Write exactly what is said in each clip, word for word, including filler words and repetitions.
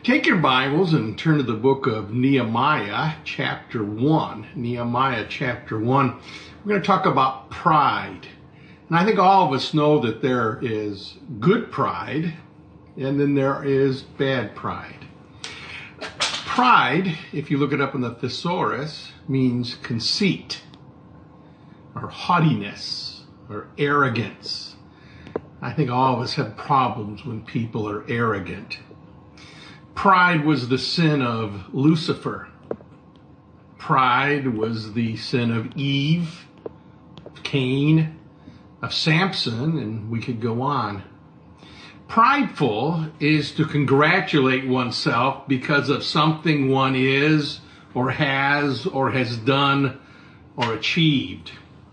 Take your Bibles and turn to the book of Nehemiah, chapter one. Nehemiah, chapter one. We're going to talk about pride. And I think all of us know that there is good pride, and then there is bad pride. Pride, if you look it up in the thesaurus, means conceit, or haughtiness, or arrogance. I think all of us have problems when people are arrogant. Pride was the sin of Lucifer. Pride was the sin of Eve, of Cain, of Samson, and we could go on. Prideful is to congratulate oneself because of something one is, or has, or has done, or achieved.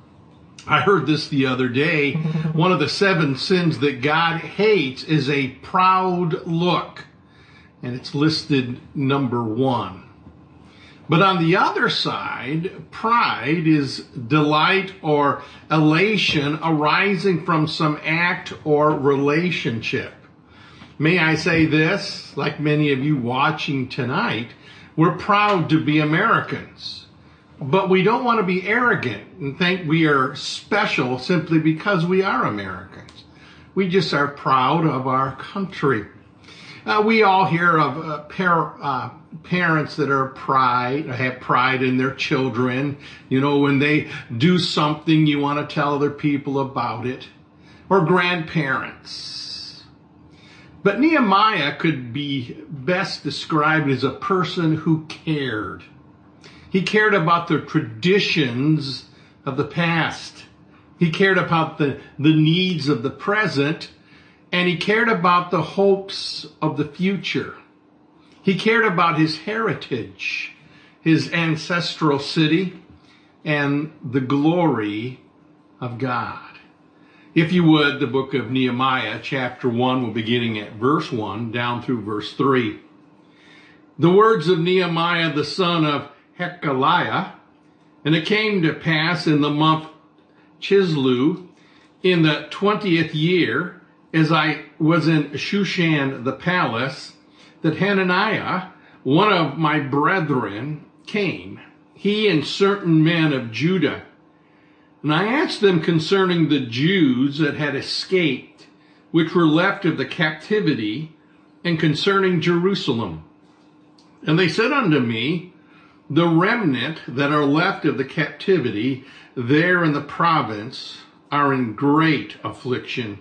I heard this the other day. One of the seven sins that God hates is a proud look. And it's listed number one. But on the other side, pride is delight or elation arising from some act or relationship. May I say this, like many of you watching tonight, we're proud to be Americans. But we don't want to be arrogant and think we are special simply because we are Americans. We just are proud of our country. Uh, we all hear of uh, par- uh, parents that are pride, have pride in their children. You know, when they do something, you want to tell other people about it. Or grandparents. But Nehemiah could be best described as a person who cared. He cared about the traditions of the past. He cared about the, the needs of the present. And he cared about the hopes of the future. He cared about his heritage, his ancestral city, and the glory of God. If you would, the book of Nehemiah, chapter one, we're beginning at verse one down through verse three. The words of Nehemiah, the son of Hekeliah, and it came to pass in the month Chislev, in the twentieth year, as I was in Shushan the palace, that Hananiah, one of my brethren, came, he and certain men of Judah. And I asked them concerning the Jews that had escaped, which were left of the captivity, and concerning Jerusalem. And they said unto me, the remnant that are left of the captivity there in the province are in great affliction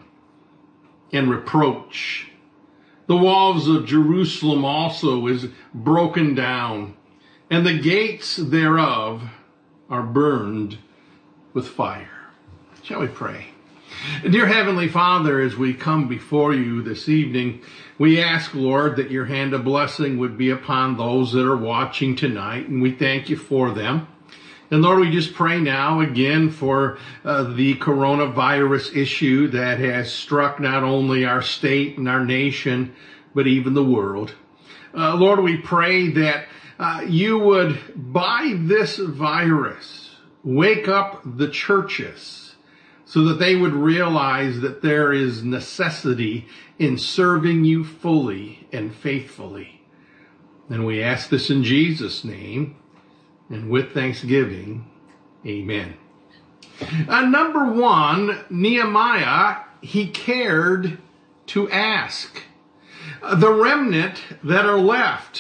and reproach. The walls of Jerusalem also is broken down, and the gates thereof are burned with fire. Shall we pray? Dear Heavenly Father, as we come before you this evening, we ask, Lord, that your hand of blessing would be upon those that are watching tonight, and we thank you for them. And Lord, we just pray now again for uh, the coronavirus issue that has struck not only our state and our nation, but even the world. Uh, Lord, we pray that uh, you would, by this virus, wake up the churches so that they would realize that there is necessity in serving you fully and faithfully. And we ask this in Jesus' name. And with thanksgiving, amen. Uh, number one, Nehemiah, he cared to ask. Uh, the remnant that are left,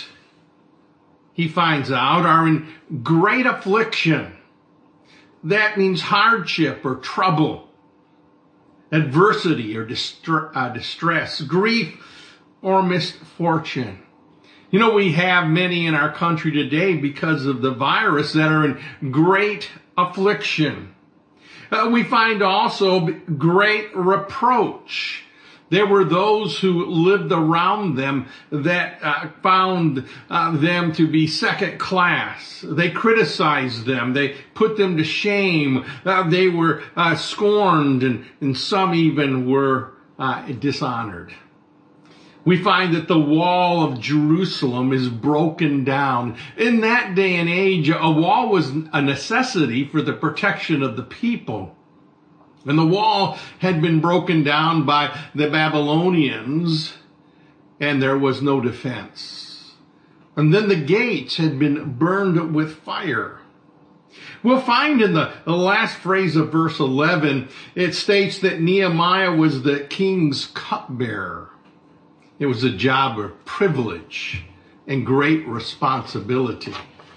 he finds out, are in great affliction. That means hardship or trouble, adversity or distre- uh, distress, grief or misfortune. You know, we have many in our country today because of the virus that are in great affliction. Uh, we find also great reproach. There were those who lived around them that uh, found uh, them to be second class. They criticized them. They put them to shame. Uh, they were uh, scorned, and, and some even were uh, dishonored. We find that the wall of Jerusalem is broken down. In that day and age, a wall was a necessity for the protection of the people. And the wall had been broken down by the Babylonians, and there was no defense. And then the gates had been burned with fire. We'll find in the, the last phrase of verse eleven, it states that Nehemiah was the king's cupbearer. It was a job of privilege and great responsibility.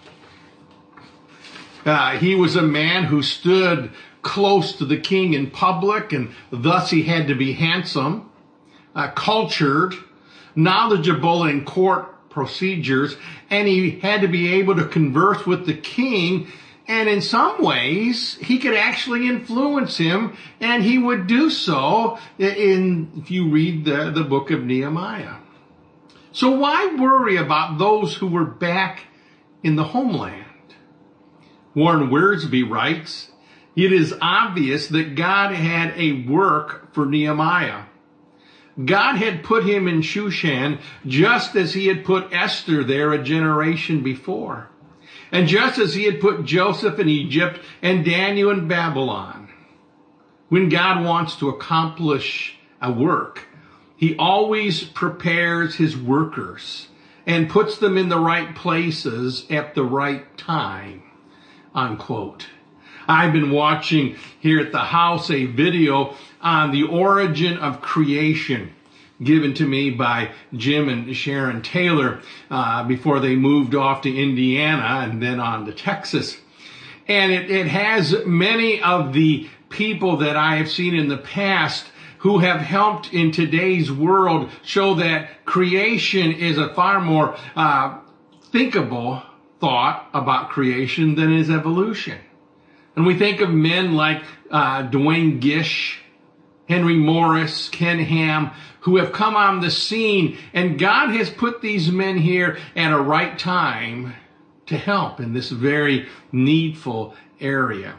Uh, he was a man who stood close to the king in public, and thus he had to be handsome, uh, cultured, knowledgeable in court procedures, and he had to be able to converse with the king. And in some ways, he could actually influence him, and he would do so in, if you read the, the book of Nehemiah. So why worry about those who were back in the homeland? Warren Wiersbe writes, it is obvious that God had a work for Nehemiah. God had put him in Shushan just as he had put Esther there a generation before. And just as he had put Joseph in Egypt and Daniel in Babylon. When God wants to accomplish a work, he always prepares his workers and puts them in the right places at the right time. Unquote. I've been watching here at the house a video on the origin of creation given to me by Jim and Sharon Taylor uh, before they moved off to Indiana and then on to Texas. And it, it has many of the people that I have seen in the past who have helped in today's world show that creation is a far more uh, thinkable thought about creation than is evolution. And we think of men like uh, Dwayne Gish, Henry Morris, Ken Ham, who have come on the scene, and God has put these men here at a right time to help in this very needful area.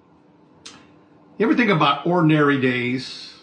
You ever think about ordinary days?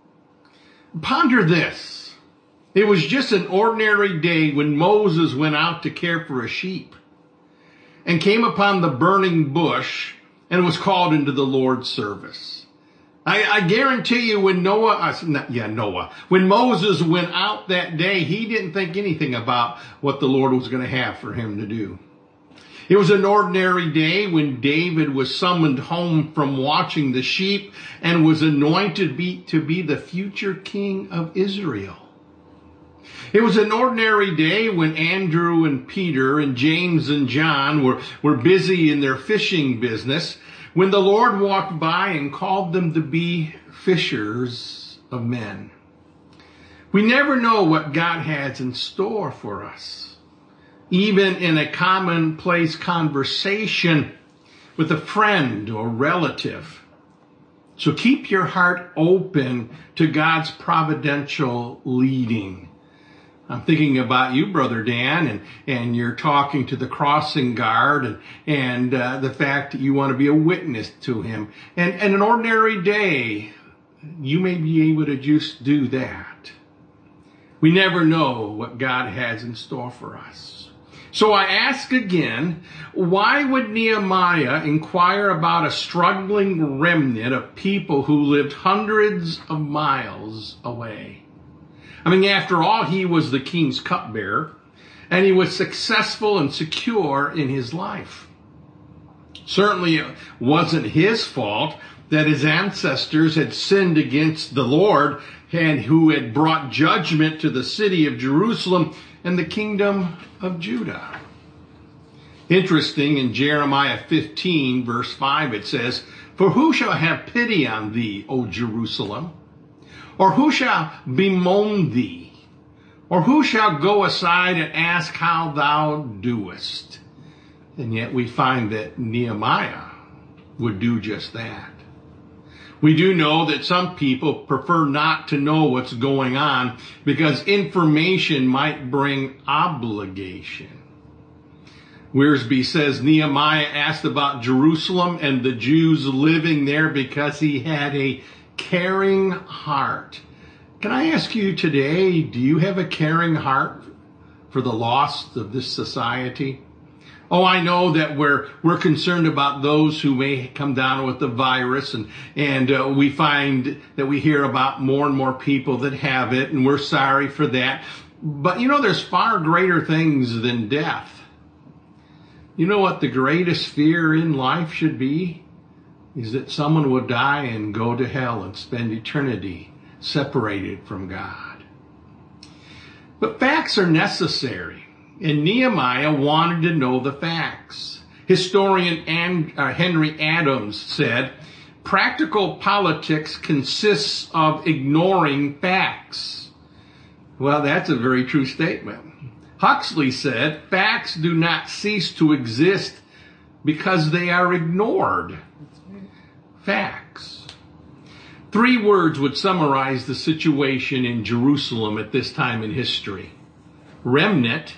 Ponder this. It was just an ordinary day when Moses went out to care for a sheep and came upon the burning bush and was called into the Lord's service. I, I guarantee you when Noah, uh, not, yeah, Noah, when Moses went out that day, he didn't think anything about what the Lord was going to have for him to do. It was an ordinary day when David was summoned home from watching the sheep and was anointed be, to be the future king of Israel. It was an ordinary day when Andrew and Peter and James and John were, were busy in their fishing business, when the Lord walked by and called them to be fishers of men. We never know what God has in store for us. Even in a commonplace conversation with a friend or relative. So keep your heart open to God's providential leading. I'm thinking about you, Brother Dan, and, and you're talking to the crossing guard and, and uh, the fact that you want to be a witness to him. And, and an ordinary day, you may be able to just do that. We never know what God has in store for us. So I ask again, why would Nehemiah inquire about a struggling remnant of people who lived hundreds of miles away? I mean, after all, he was the king's cupbearer, and he was successful and secure in his life. Certainly it wasn't his fault that his ancestors had sinned against the Lord and who had brought judgment to the city of Jerusalem and the kingdom of Judah. Interesting, in Jeremiah fifteen, verse five, it says, "For who shall have pity on thee, O Jerusalem? Or who shall bemoan thee? Or who shall go aside and ask how thou doest?" And yet we find that Nehemiah would do just that. We do know that some people prefer not to know what's going on because information might bring obligation. Wiersbe says Nehemiah asked about Jerusalem and the Jews living there because he had a caring heart. Can I ask you today, do you have a caring heart for the lost of this society? Oh, I know that we're we're concerned about those who may come down with the virus, and and uh, we find that we hear about more and more people that have it, and we're sorry for that. But you know, there's far greater things than death. You know what the greatest fear in life should be? Is that someone will die and go to hell and spend eternity separated from God. But facts are necessary, and Nehemiah wanted to know the facts. Historian Henry Adams said, practical politics consists of ignoring facts. Well, that's a very true statement. Huxley said, facts do not cease to exist because they are ignored. Facts. Three words would summarize the situation in Jerusalem at this time in history: remnant,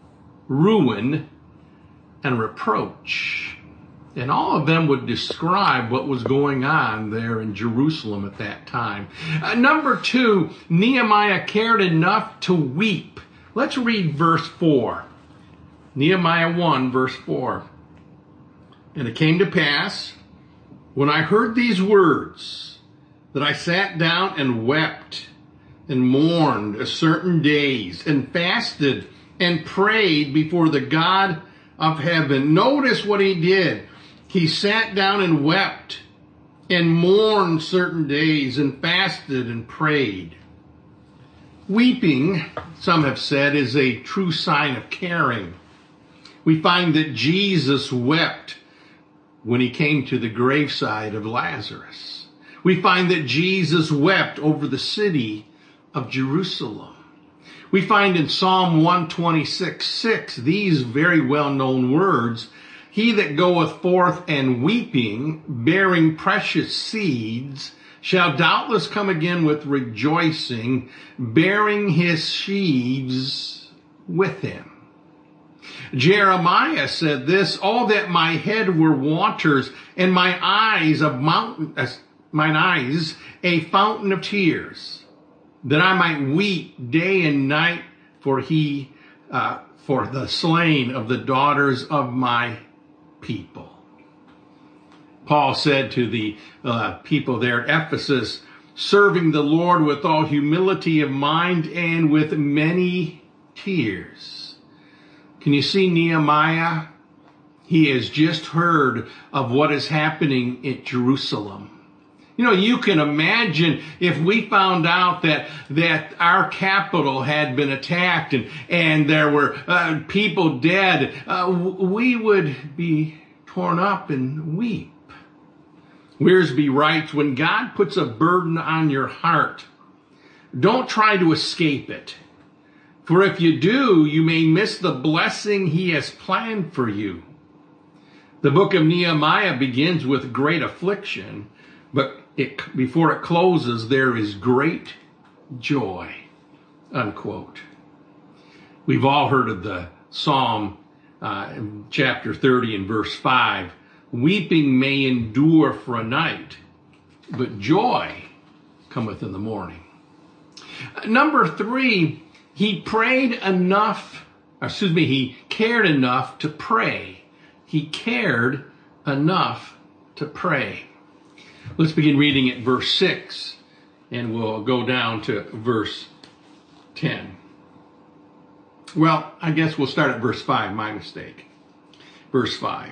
ruin, and reproach. And all of them would describe what was going on there in Jerusalem at that time. Uh, number two, Nehemiah cared enough to weep. Let's read verse four. Nehemiah one, verse four. And it came to pass, when I heard these words, that I sat down and wept and mourned a certain days and fasted and prayed before the God of heaven. Notice what he did. He sat down and wept and mourned certain days and fasted and prayed. Weeping, some have said, is a true sign of caring. We find that Jesus wept when he came to the graveside of Lazarus. We find that Jesus wept over the city of Jerusalem. We find in Psalm one twenty-six, six, these very well-known words: he that goeth forth and weeping, bearing precious seeds, shall doubtless come again with rejoicing, bearing his sheaves with him. Jeremiah said this: all that my head were waters, and my eyes of mountain, uh, mine eyes a fountain of tears, that I might weep day and night for he, uh, for the slain of the daughters of my people. Paul said to the uh, people there at Ephesus, serving the Lord with all humility of mind and with many tears. Can you see Nehemiah? He has just heard of what is happening at Jerusalem. You know, you can imagine if we found out that that our capital had been attacked and, and there were uh, people dead, uh, we would be torn up and weep. Wiersbe writes, when God puts a burden on your heart, don't try to escape it. For if you do, you may miss the blessing he has planned for you. The book of Nehemiah begins with great affliction, but it, before it closes, there is great joy, unquote. We've all heard of the Psalm uh, chapter thirty and verse five. Weeping may endure for a night, but joy cometh in the morning. Number three, he prayed enough, excuse me, he cared enough to pray. He cared enough to pray. Let's begin reading at verse six, and we'll go down to verse ten. Well, I guess we'll start at verse five, my mistake. Verse five.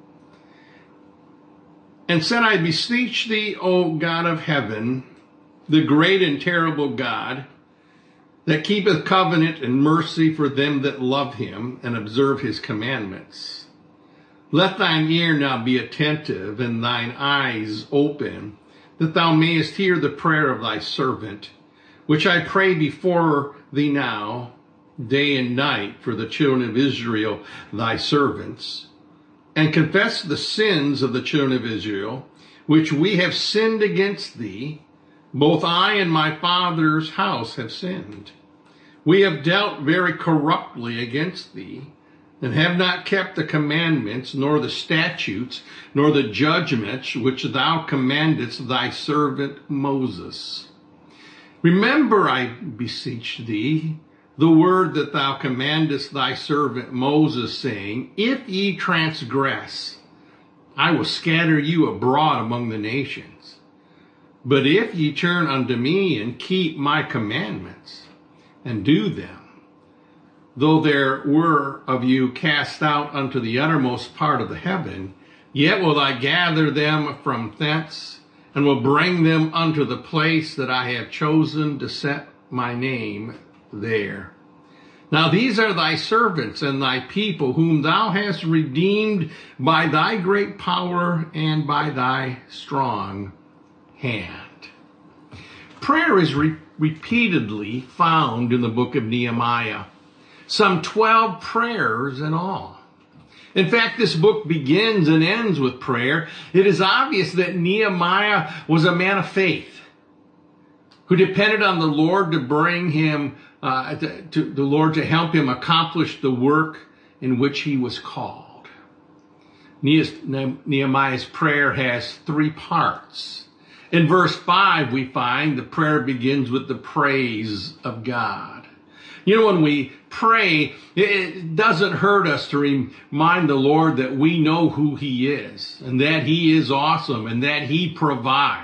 And said, I beseech thee, O God of heaven, the great and terrible God, that keepeth covenant and mercy for them that love him and observe his commandments. Let thine ear now be attentive and thine eyes open, that thou mayest hear the prayer of thy servant, which I pray before thee now, day and night, for the children of Israel, thy servants, and confess the sins of the children of Israel, which we have sinned against thee. Both I and my father's house have sinned. We have dealt very corruptly against thee, and have not kept the commandments, nor the statutes, nor the judgments which thou commandest thy servant Moses. Remember, I beseech thee, the word that thou commandest thy servant Moses, saying, if ye transgress, I will scatter you abroad among the nations. But if ye turn unto me and keep my commandments, and do them, though there were of you cast out unto the uttermost part of the heaven, yet will I gather them from thence, and will bring them unto the place that I have chosen to set my name there. Now these are thy servants and thy people, whom thou hast redeemed by thy great power and by thy strong hand. Prayer is re- repeatedly found in the book of Nehemiah. Some twelve prayers in all. In fact, this book begins and ends with prayer. It is obvious that Nehemiah was a man of faith who depended on the Lord to bring him, uh, to, to the Lord to help him accomplish the work in which he was called. Nehemiah's prayer has three parts. In verse five, we find the prayer begins with the praise of God. You know, when we pray, it doesn't hurt us to remind the Lord that we know who he is, and that he is awesome, and that he provides.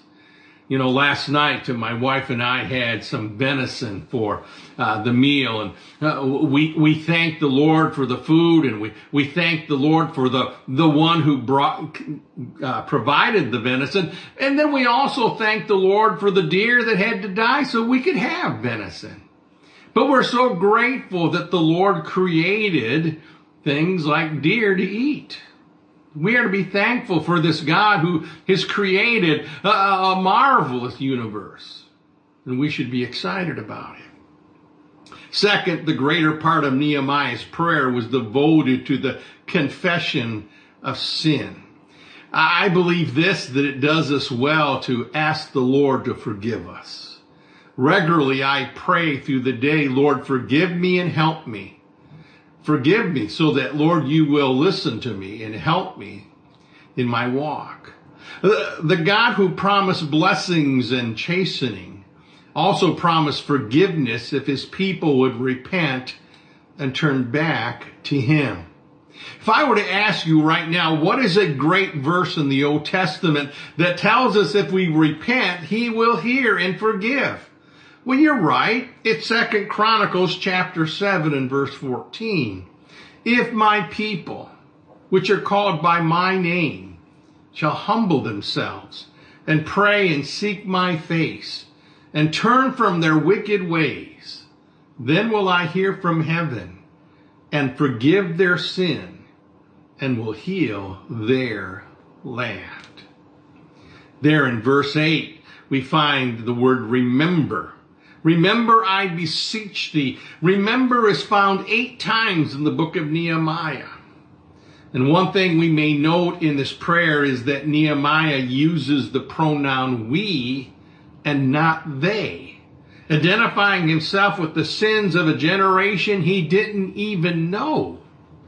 You know, last night my wife and I had some venison for uh, the meal, and uh, we we thank the Lord for the food, and we we thank the Lord for the the one who brought uh, provided the venison, and then we also thank the Lord for the deer that had to die so we could have venison. But we're so grateful that the Lord created things like deer to eat. We are to be thankful for this God who has created a, a marvelous universe, and we should be excited about it. Second, the greater part of Nehemiah's prayer was devoted to the confession of sin. I believe this, that it does us well to ask the Lord to forgive us. Regularly, I pray through the day, Lord, forgive me and help me. Forgive me so that, Lord, you will listen to me and help me in my walk. The God who promised blessings and chastening also promised forgiveness if his people would repent and turn back to him. If I were to ask you right now, what is a great verse in the Old Testament that tells us if we repent, he will hear and forgive? Well, you're right. It's Second Chronicles chapter seven and verse fourteen. If my people, which are called by my name, shall humble themselves and pray and seek my face and turn from their wicked ways, then will I hear from heaven and forgive their sin and will heal their land. There in verse eight, we find the word remember. Remember, I beseech thee. Remember is found eight times in the book of Nehemiah. And one thing we may note in this prayer is that Nehemiah uses the pronoun we and not they, identifying himself with the sins of a generation he didn't even know.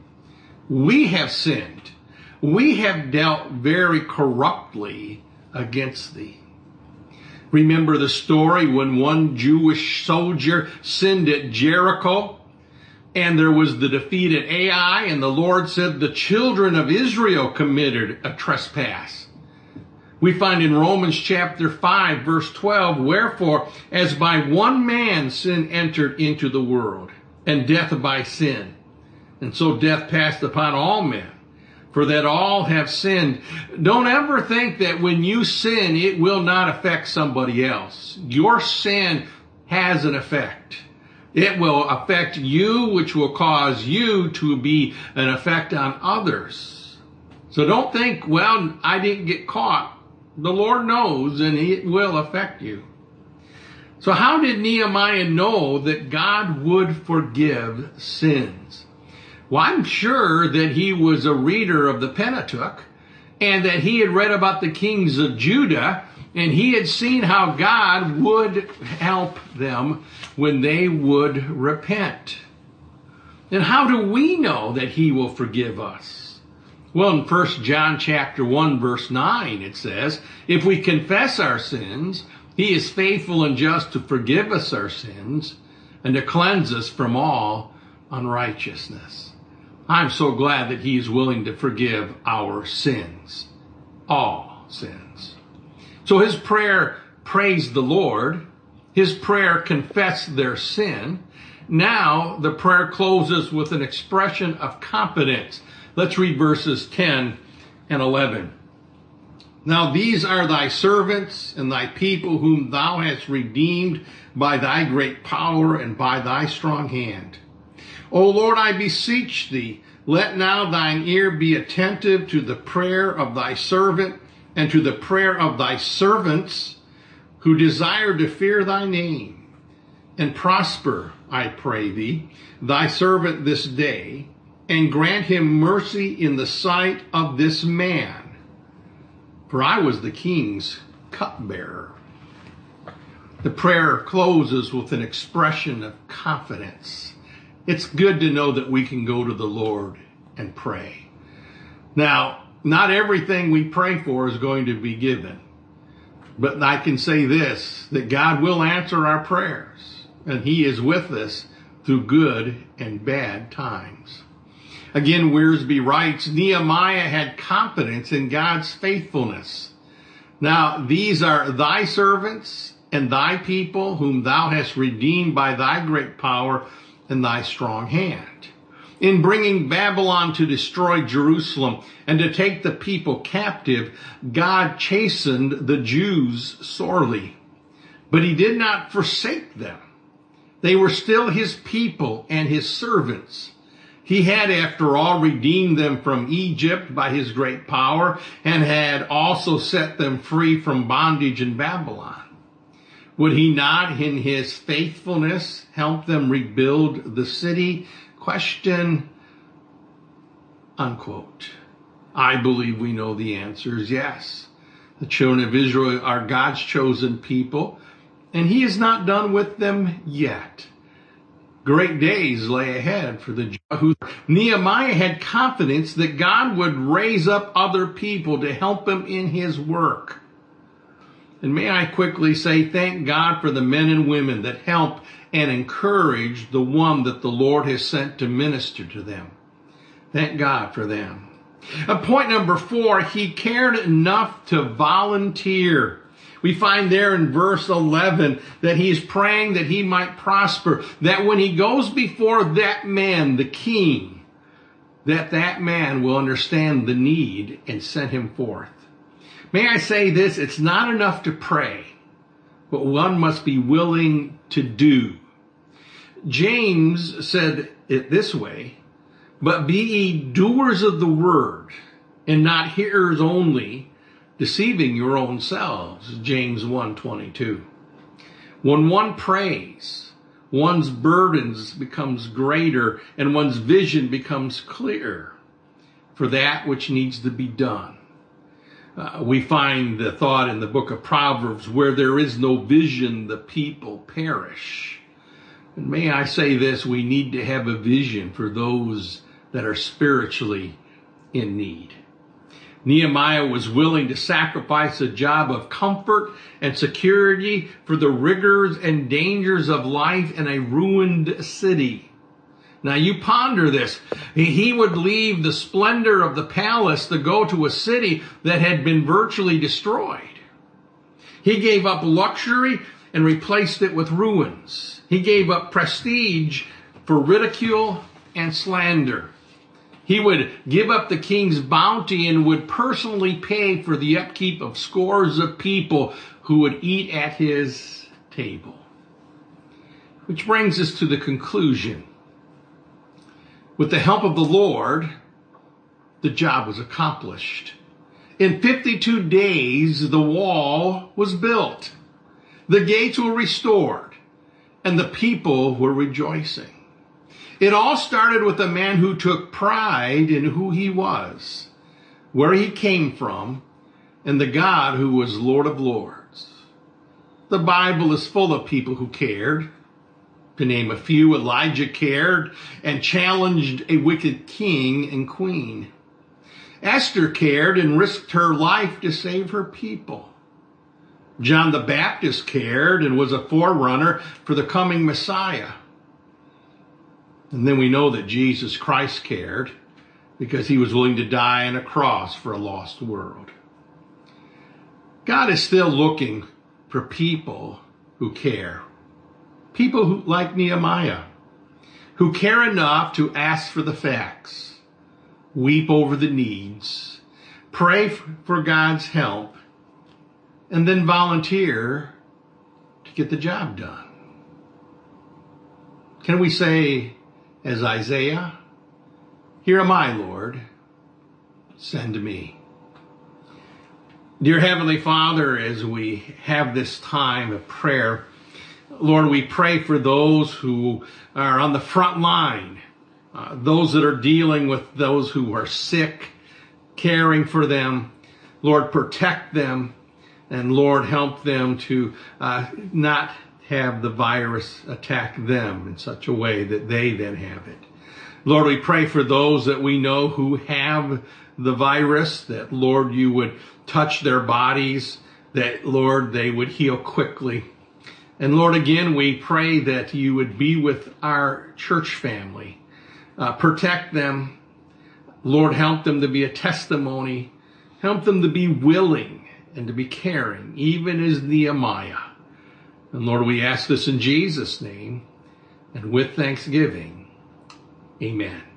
We have sinned. We have dealt very corruptly against thee. Remember the story when one Jewish soldier sinned at Jericho and there was the defeat at Ai, and the Lord said the children of Israel committed a trespass. We find in Romans chapter five verse twelve, wherefore as by one man sin entered into the world, and death by sin, and so death passed upon all men, for that all have sinned. Don't ever think that when you sin, it will not affect somebody else. Your sin has an effect. It will affect you, which will cause you to be an effect on others. So don't think, well, I didn't get caught. The Lord knows, and it will affect you. So how did Nehemiah know that God would forgive sins? Well, I'm sure that he was a reader of the Pentateuch and that he had read about the kings of Judah, and he had seen how God would help them when they would repent. And how do we know that he will forgive us? Well, in First John chapter one verse nine, it says, if we confess our sins, he is faithful and just to forgive us our sins and to cleanse us from all unrighteousness. I'm so glad that he is willing to forgive our sins, all sins. So his prayer praised the Lord. His prayer confessed their sin. Now the prayer closes with an expression of confidence. Let's read verses ten and eleven. Now these are thy servants and thy people whom thou hast redeemed by thy great power and by thy strong hand. O Lord, I beseech thee, let now thine ear be attentive to the prayer of thy servant and to the prayer of thy servants who desire to fear thy name. And prosper, I pray thee, thy servant this day, and grant him mercy in the sight of this man. For I was the king's cupbearer. The prayer closes with an expression of confidence. It's good to know that we can go to the Lord and pray. Now, not everything we pray for is going to be given. But I can say this, that God will answer our prayers, and he is with us through good and bad times. Again, Wiersbe writes, Nehemiah had confidence in God's faithfulness. Now, these are thy servants and thy people whom thou hast redeemed by thy great power and thy strong hand. In bringing Babylon to destroy Jerusalem and to take the people captive, God chastened the Jews sorely. But he did not forsake them. They were still his people and his servants. He had, after all, redeemed them from Egypt by his great power and had also set them free from bondage in Babylon. Would he not, in his faithfulness, help them rebuild the city? Question, unquote. I believe we know the answer is yes. The children of Israel are God's chosen people, and he is not done with them yet. Great days lay ahead for the Jews. Nehemiah had confidence that God would raise up other people to help him in his work. And may I quickly say thank God for the men and women that help and encourage the one that the Lord has sent to minister to them. Thank God for them. Uh, point number four, he cared enough to volunteer. We find there in verse eleven that he is praying that he might prosper, that when he goes before that man, the king, that that man will understand the need and send him forth. May I say this, it's not enough to pray, but one must be willing to do. James said it this way, but be ye doers of the word and not hearers only, deceiving your own selves, James one twenty-two. When one prays, one's burdens becomes greater and one's vision becomes clear for that which needs to be done. Uh, we find the thought in the book of Proverbs, where there is no vision, the people perish. And may I say this, we need to have a vision for those that are spiritually in need. Nehemiah was willing to sacrifice a job of comfort and security for the rigors and dangers of life in a ruined city. Now you ponder this. He would leave the splendor of the palace to go to a city that had been virtually destroyed. He gave up luxury and replaced it with ruins. He gave up prestige for ridicule and slander. He would give up the king's bounty and would personally pay for the upkeep of scores of people who would eat at his table. Which brings us to the conclusion. With the help of the Lord, the job was accomplished. In fifty-two days, the wall was built. The gates were restored, and the people were rejoicing. It all started with a man who took pride in who he was, where he came from, and the God who was Lord of Lords. The Bible is full of people who cared. To name a few, Elijah cared and challenged a wicked king and queen. Esther cared and risked her life to save her people. John the Baptist cared and was a forerunner for the coming Messiah. And then we know that Jesus Christ cared because he was willing to die on a cross for a lost world. God is still looking for people who care. People who, like Nehemiah, who care enough to ask for the facts, weep over the needs, pray for God's help, and then volunteer to get the job done. Can we say, as Isaiah, "Here am I, Lord, send me"? Dear Heavenly Father, as we have this time of prayer, Lord, we pray for those who are on the front line, uh, those that are dealing with those who are sick, caring for them. Lord, protect them, and Lord, help them to uh, not have the virus attack them in such a way that they then have it. Lord, we pray for those that we know who have the virus, that, Lord, you would touch their bodies, that, Lord, they would heal quickly. And, Lord, again, we pray that you would be with our church family. Uh, protect them. Lord, help them to be a testimony. Help them to be willing and to be caring, even as Nehemiah. And, Lord, we ask this in Jesus' name and with thanksgiving. Amen.